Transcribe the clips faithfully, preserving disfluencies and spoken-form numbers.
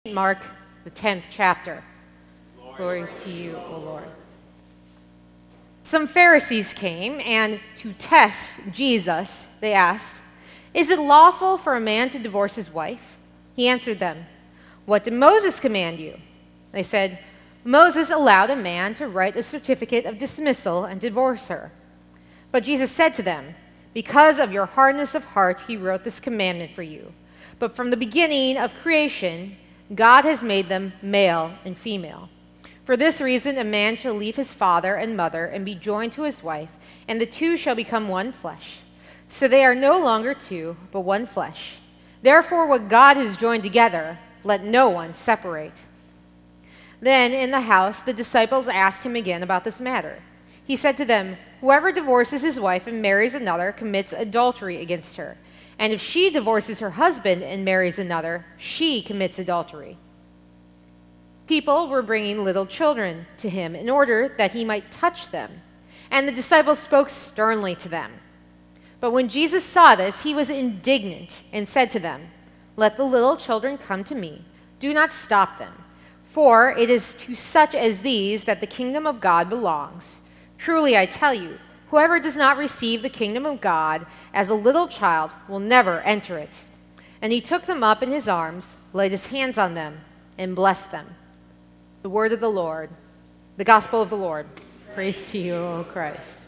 Mark, the tenth chapter. Glory to you, O Lord. Some Pharisees came, and to test Jesus, they asked, "Is it lawful for a man to divorce his wife?" He answered them, "What did Moses command you?" They said, "Moses allowed a man to write a certificate of dismissal and divorce her." But Jesus said to them, "Because of your hardness of heart, he wrote this commandment for you. But from the beginning of creation, God has made them male and female. For this reason, a man shall leave his father and mother and be joined to his wife, and the two shall become one flesh. So they are no longer two, but one flesh. Therefore, what God has joined together, let no one separate." Then in the house, the disciples asked him again about this matter. He said to them, "Whoever divorces his wife and marries another commits adultery against her. And if she divorces her husband and marries another, she commits adultery." People were bringing little children to him in order that he might touch them. And the disciples spoke sternly to them. But when Jesus saw this, he was indignant and said to them, "Let the little children come to me. Do not stop them. For it is to such as these that the kingdom of God belongs. Truly I tell you, whoever does not receive the kingdom of God as a little child will never enter it." And he took them up in his arms, laid his hands on them, and blessed them. The word of the Lord, the gospel of the Lord. Praise to you, O Christ.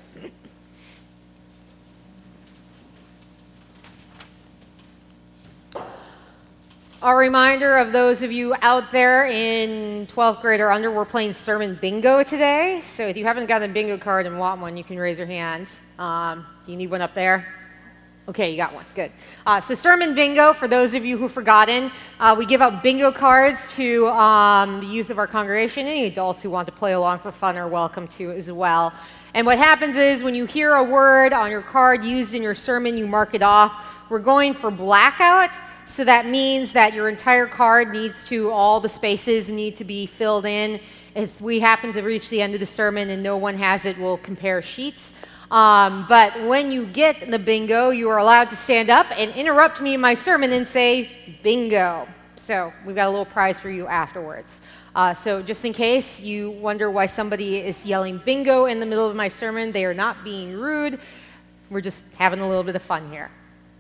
A reminder of those of you out there in twelfth grade or under, we're playing sermon bingo today. So if you haven't got a bingo card and want one, you can raise your hands. Um, do you need one up there? Okay, you got one. Good. Uh, so sermon bingo, for those of you who've forgotten, uh, we give out bingo cards to um, the youth of our congregation. Any adults who want to play along for fun are welcome to as well. And what happens is when you hear a word on your card used in your sermon, you mark it off. We're going for blackout. So that means that your entire card needs to, all the spaces need to be filled in. If we happen to reach the end of the sermon and no one has it, we'll compare sheets. Um, but when you get the bingo, you are allowed to stand up and interrupt me in my sermon and say, "Bingo." So we've got a little prize for you afterwards. Uh, so just in case you wonder why somebody is yelling bingo in the middle of my sermon, they are not being rude. We're just having a little bit of fun here.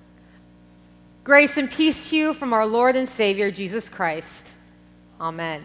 Grace and peace to you from our Lord and Savior, Jesus Christ. Amen.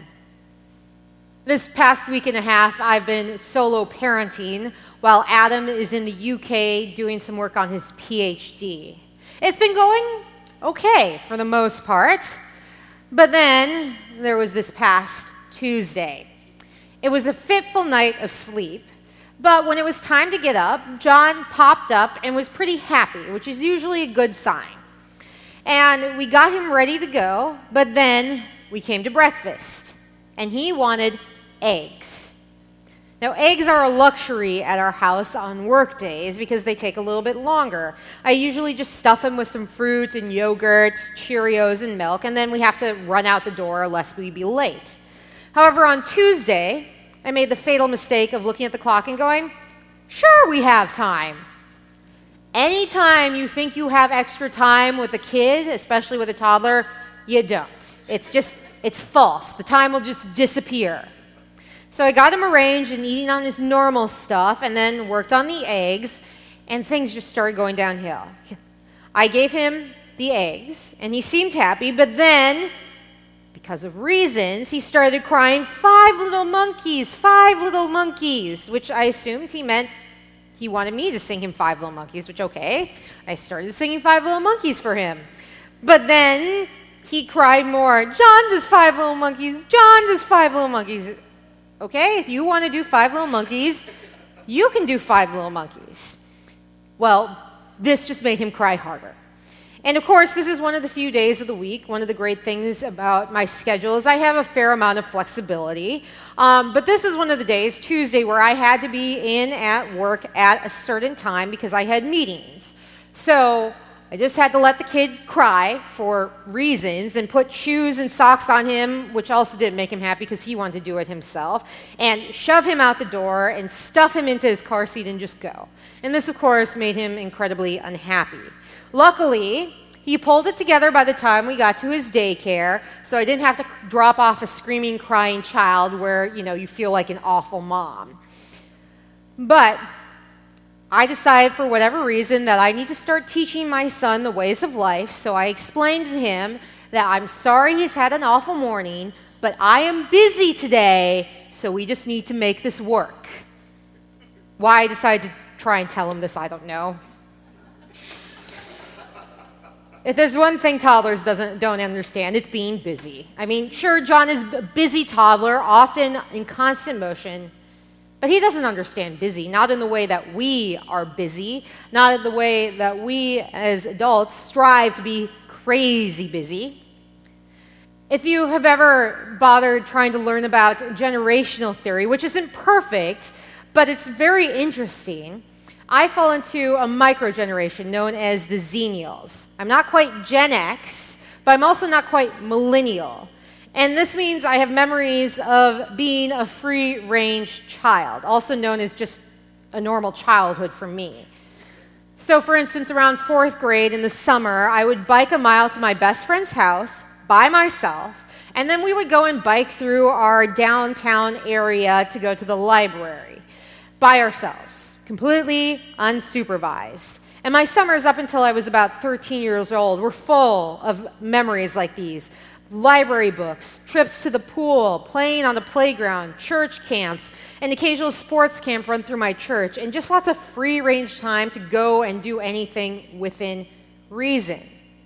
This past week and a half, I've been solo parenting while Adam is in the U K doing some work on his P H D. It's been going okay for the most part, but then there was this past Tuesday. It was a fitful night of sleep, but when it was time to get up, John popped up and was pretty happy, which is usually a good sign. And we got him ready to go, but then we came to breakfast, and he wanted eggs. Now, eggs are a luxury at our house on work days because they take a little bit longer. I usually just stuff them with some fruit and yogurt, Cheerios, and milk, and then we have to run out the door lest we be late. However, on Tuesday, I made the fatal mistake of looking at the clock and going, "Sure, we have time." Anytime you think you have extra time with a kid, especially with a toddler, you don't. It's just, it's false. The time will just disappear. So I got him arranged and eating on his normal stuff and then worked on the eggs, and things just started going downhill. I gave him the eggs, and he seemed happy, but then, because of reasons, he started crying, "Five little monkeys, five little monkeys," which I assumed he meant he wanted me to sing him Five Little Monkeys, which, okay, I started singing Five Little Monkeys for him. But then he cried more, "John does Five Little Monkeys, John does Five Little Monkeys." Okay, if you want to do Five Little Monkeys, you can do Five Little Monkeys. Well, this just made him cry harder. And of course, this is one of the few days of the week. One of the great things about my schedule is I have a fair amount of flexibility. Um, but this is one of the days, Tuesday, where I had to be in at work at a certain time because I had meetings. So I just had to let the kid cry for reasons and put shoes and socks on him, which also didn't make him happy because he wanted to do it himself, and shove him out the door and stuff him into his car seat and just go. And this, of course, made him incredibly unhappy. Luckily, He pulled it together by the time we got to his daycare, so I didn't have to drop off a screaming, crying child where, you know, you feel like an awful mom. But I decided for whatever reason that I need to start teaching my son the ways of life, so I explained to him that I'm sorry he's had an awful morning, but I am busy today, so we just need to make this work. Why I decided to try and tell him this, I don't know. If there's one thing toddlers doesn't, don't understand, it's being busy. I mean, sure, John is a busy toddler, often in constant motion, but he doesn't understand busy, not in the way that we are busy, not in the way that we as adults strive to be crazy busy. If you have ever bothered trying to learn about generational theory, which isn't perfect, but it's very interesting, I fall into a microgeneration known as the Xennials. I'm not quite Gen X, but I'm also not quite millennial. And this means I have memories of being a free-range child, also known as just a normal childhood for me. So, for instance, around fourth grade in the summer, I would bike a mile to my best friend's house by myself, and then we would go and bike through our downtown area to go to the library by ourselves, completely unsupervised. And my summers up until I was about thirteen years old were full of memories like these. Library books, trips to the pool, playing on the playground, church camps, an occasional sports camp run through my church, and just lots of free-range time to go and do anything within reason.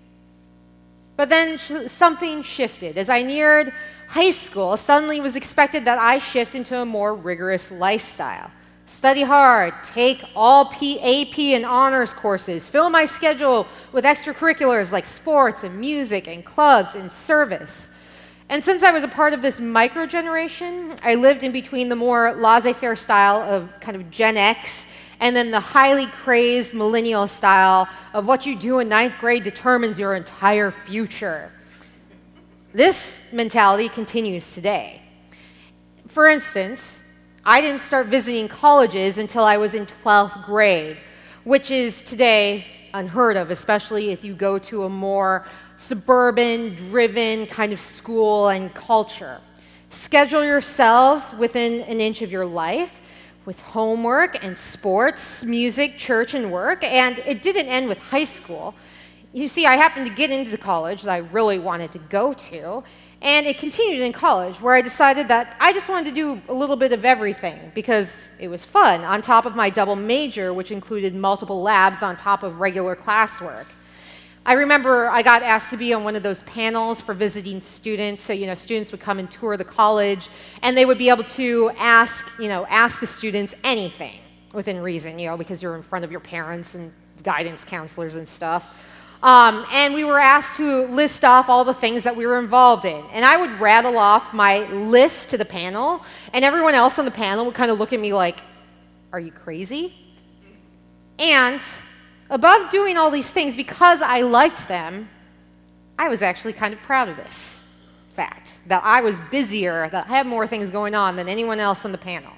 But then sh- something shifted. As I neared high school, suddenly it was expected that I shift into a more rigorous lifestyle. Study hard, take all P- A P and honors courses, fill my schedule with extracurriculars like sports and music and clubs and service. And since I was a part of this microgeneration, I lived in between the more laissez-faire style of kind of Gen X and then the highly crazed millennial style of what you do in ninth grade determines your entire future. This mentality continues today. For instance, I didn't start visiting colleges until I was in twelfth grade, which is today unheard of, especially if you go to a more suburban-driven kind of school and culture. Schedule yourselves within an inch of your life with homework and sports, music, church, and work, and it didn't end with high school. You see, I happened to get into the college that I really wanted to go to, and it continued in college, where I decided that I just wanted to do a little bit of everything because it was fun, on top of my double major, which included multiple labs on top of regular classwork. I remember I got asked to be on one of those panels for visiting students. So, you know, students would come and tour the college, and they would be able to ask, you know, ask the students anything within reason, you know, because you're in front of your parents and guidance counselors and stuff. Um, and we were asked to list off all the things that we were involved in. And I would rattle off my list to the panel, and everyone else on the panel would kind of look at me like, are you crazy? And above doing all these things, because I liked them, I was actually kind of proud of this fact, that I was busier, that I had more things going on than anyone else on the panel.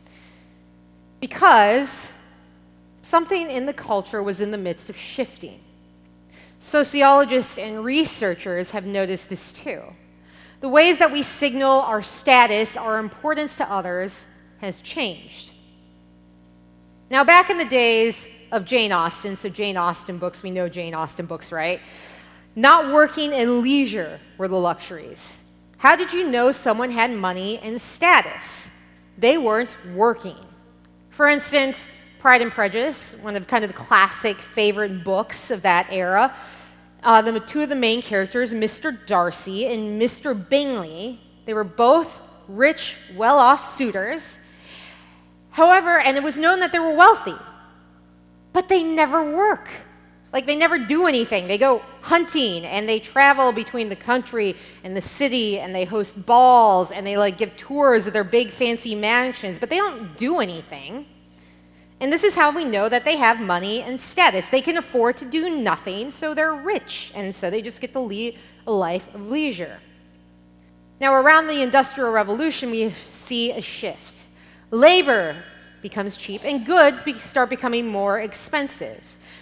Because something in the culture was in the midst of shifting. Sociologists and researchers have noticed this too. The ways that we signal our status, our importance to others, has changed. Now, back in the days of Jane Austen, so Jane Austen books, we know Jane Austen books, right? Not working and leisure were the luxuries. How did you know someone had money and status? They weren't working. For instance, Pride and Prejudice, one of kind of the classic favorite books of that era. Uh, the two of the main characters, Mister Darcy and Mister Bingley, they were both rich, well-off suitors. However, and it was known that they were wealthy, but they never work. Like, they never do anything. They go hunting, and they travel between the country and the city, and they host balls, and they, like, give tours of their big, fancy mansions, but they don't do anything. And this is how we know that they have money and status. They can afford to do nothing, so they're rich, and so they just get to lead a life of leisure. Now, around the Industrial Revolution, we see a shift. Labor becomes cheap, and goods be- start becoming more expensive.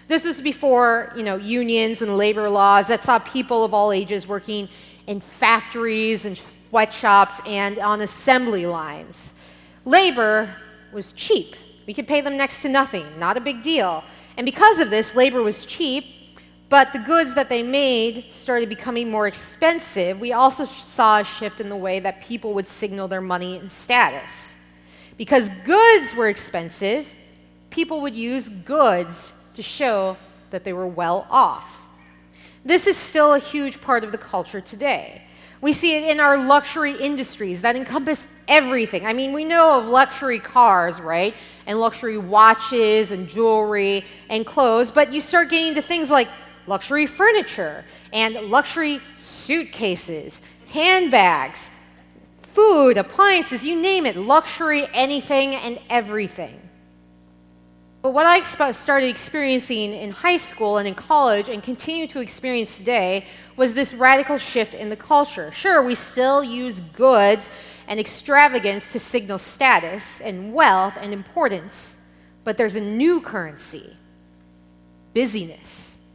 This was before, you know, unions and labor laws that saw people of all ages working in factories and sweatshops and on assembly lines. Labor was cheap. We could pay them next to nothing, not a big deal. And because of this, labor was cheap, but the goods that they made started becoming more expensive. We also saw a shift in the way that people would signal their money and status. Because goods were expensive, people would use goods to show that they were well off. This is still a huge part of the culture today. We see it in our luxury industries that encompass everything. I mean, we know of luxury cars, right? And luxury watches and jewelry and clothes, but you start getting to things like luxury furniture and luxury suitcases, handbags, food, appliances, you name it, luxury, anything and everything. But what I exp- started experiencing in high school and in college and continue to experience today was this radical shift in the culture. Sure, we still use goods and extravagance to signal status and wealth and importance, but there's a new currency: busyness.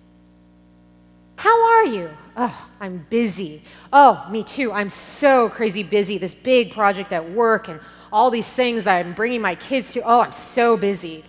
How are you? Oh, I'm busy. Oh, me too. I'm so crazy busy. This big project at work and all these things that I'm bringing my kids to. Oh, I'm so busy.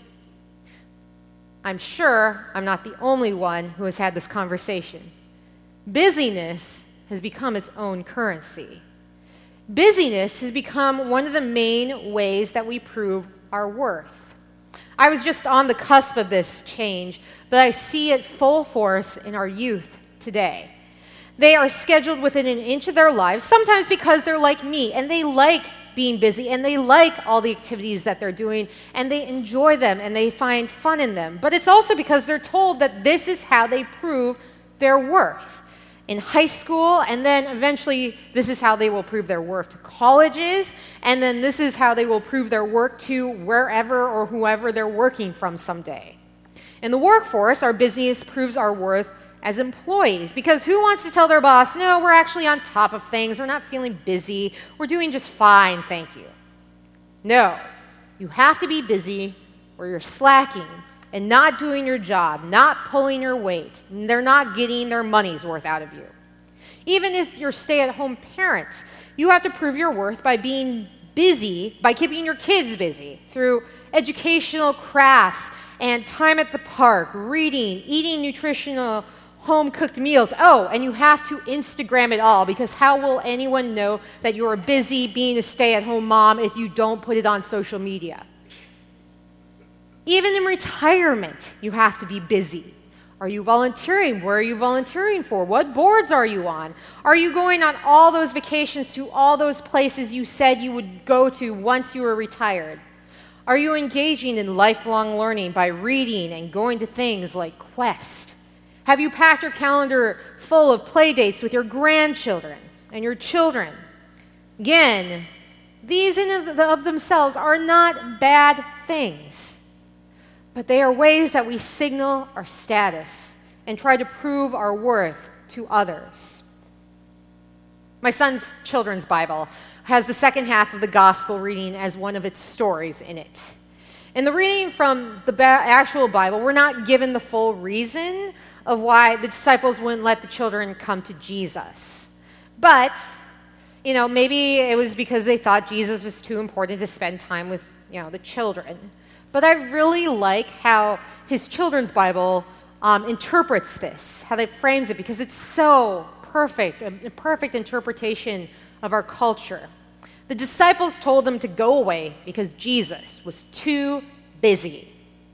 I'm sure I'm not the only one who has had this conversation. Busyness has become its own currency. Busyness has become one of the main ways that we prove our worth. I was just on the cusp of this change, but I see it full force in our youth today. They are scheduled within an inch of their lives, sometimes because they're like me, and they like being busy, and they like all the activities that they're doing, and they enjoy them, and they find fun in them. But it's also because they're told that this is how they prove their worth. In high school, and then eventually this is how they will prove their worth to colleges, and then this is how they will prove their worth to wherever or whoever they're working from someday. In the workforce, our busyness proves our worth as employees, because who wants to tell their boss, no, we're actually on top of things, we're not feeling busy, we're doing just fine, thank you. No, you have to be busy or you're slacking and not doing your job, not pulling your weight. They're not getting their money's worth out of you. Even if you're stay-at-home parents, you have to prove your worth by being busy, by keeping your kids busy through educational crafts and time at the park, reading, eating nutritional home-cooked meals. Oh, and you have to Instagram it all, because how will anyone know that you're busy being a stay-at-home mom if you don't put it on social media? Even in retirement, you have to be busy. Are you volunteering? Where are you volunteering for? What boards are you on? Are you going on all those vacations to all those places you said you would go to once you were retired? Are you engaging in lifelong learning by reading and going to things like Quest? Have you packed your calendar full of play dates with your grandchildren and your children? Again, these in of, of themselves are not bad things, but they are ways that we signal our status and try to prove our worth to others. My son's children's Bible has the second half of the gospel reading as one of its stories in it. In the reading from the actual Bible, we're not given the full reason of why the disciples wouldn't let the children come to Jesus. But, you know, maybe it was because they thought Jesus was too important to spend time with, you know, the children. But I really like how his children's Bible um, interprets this, how they frames it, because it's so perfect, a, a perfect interpretation of our culture. The disciples told them to go away because Jesus was too busy.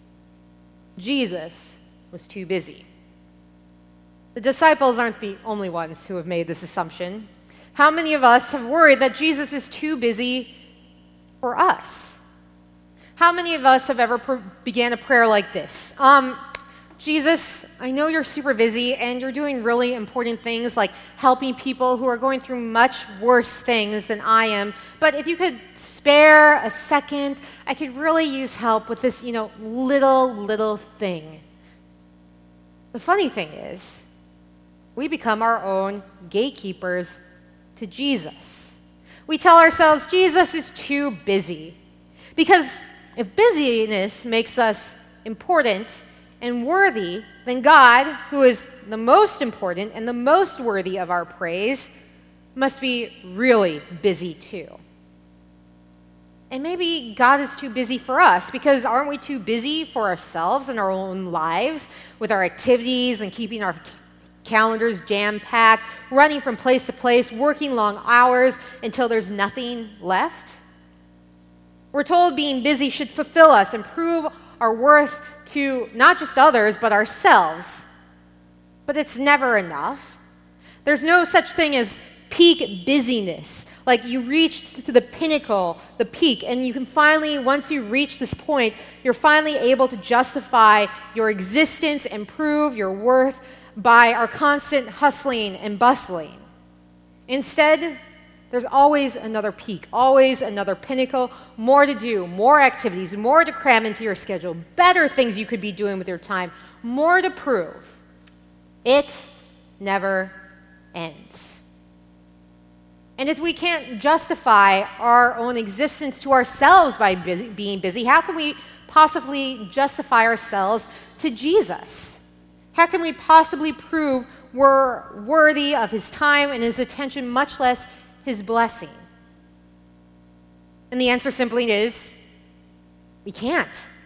Jesus was too busy. The disciples aren't the only ones who have made this assumption. How many of us have worried that Jesus is too busy for us? How many of us have ever pr- began a prayer like this? Um, Jesus, I know you're super busy and you're doing really important things like helping people who are going through much worse things than I am, but if you could spare a second, I could really use help with this, you know, little, little thing. The funny thing is, we become our own gatekeepers to Jesus. We tell ourselves Jesus is too busy. Because if busyness makes us important, and worthy, then God, who is the most important and the most worthy of our praise, must be really busy too. And maybe God is too busy for us, because aren't we too busy for ourselves and our own lives with our activities and keeping our calendars jam-packed, running from place to place, working long hours until there's nothing left? We're told being busy should fulfill us and prove our worth to not just others, but ourselves. But it's never enough. There's no such thing as peak busyness. Like you reached to the pinnacle, the peak, and you can finally, once you reach this point, you're finally able to justify your existence and prove your worth by our constant hustling and bustling. Instead, there's always another peak, always another pinnacle, more to do, more activities, more to cram into your schedule, better things you could be doing with your time, more to prove. It never ends. And if we can't justify our own existence to ourselves by busy, being busy, how can we possibly justify ourselves to Jesus? How can we possibly prove we're worthy of his time and his attention, much less his blessing? And the answer simply is, we can't.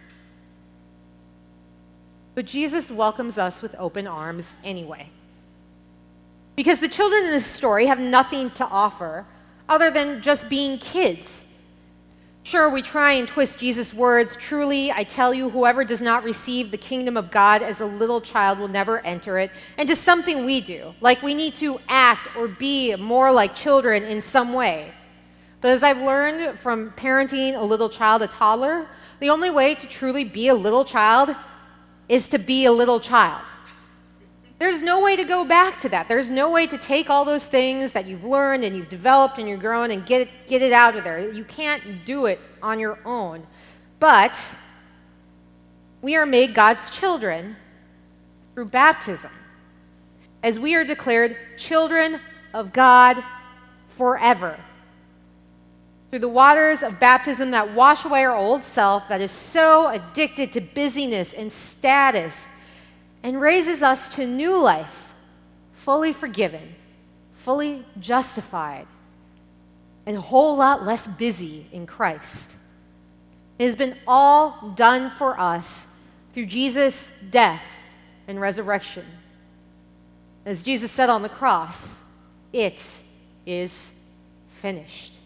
But Jesus welcomes us with open arms anyway. Because the children in this story have nothing to offer other than just being kids. Sure, we try and twist Jesus' words, "Truly, I tell you, whoever does not receive the kingdom of God as a little child will never enter it," into something we do, like we need to act or be more like children in some way. But as I've learned from parenting a little child, a toddler, the only way to truly be a little child is to be a little child. There's no way to go back to that. There's no way to take all those things that you've learned and you've developed and you're growing and get it, get it out of there. You can't do it on your own. But we are made God's children through baptism, as we are declared children of God forever. Through the waters of baptism that wash away our old self that is so addicted to busyness and status, and raises us to new life, fully forgiven, fully justified, and a whole lot less busy in Christ. It has been all done for us through Jesus' death and resurrection. As Jesus said on the cross, it is finished.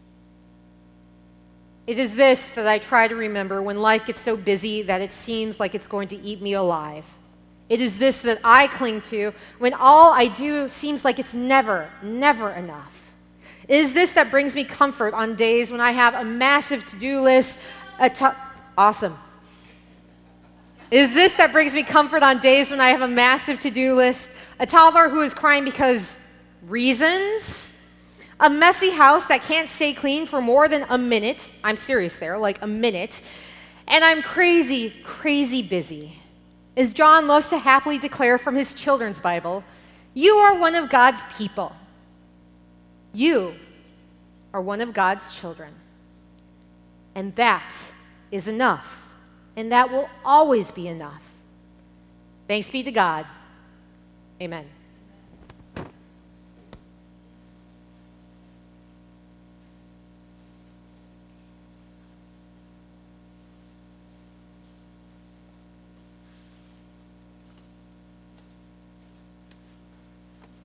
It is this that I try to remember when life gets so busy that it seems like it's going to eat me alive. It is this that I cling to when all I do seems like it's never, never enough. It is this that brings me comfort on days when I have a massive to-do list. A to- awesome. It is this that brings me comfort on days when I have a massive to-do list, a toddler who is crying because reasons, a messy house that can't stay clean for more than a minute. I'm serious there, like a minute. And I'm crazy, crazy busy. As John loves to happily declare from his children's Bible, you are one of God's people. You are one of God's children. And that is enough. And that will always be enough. Thanks be to God. Amen.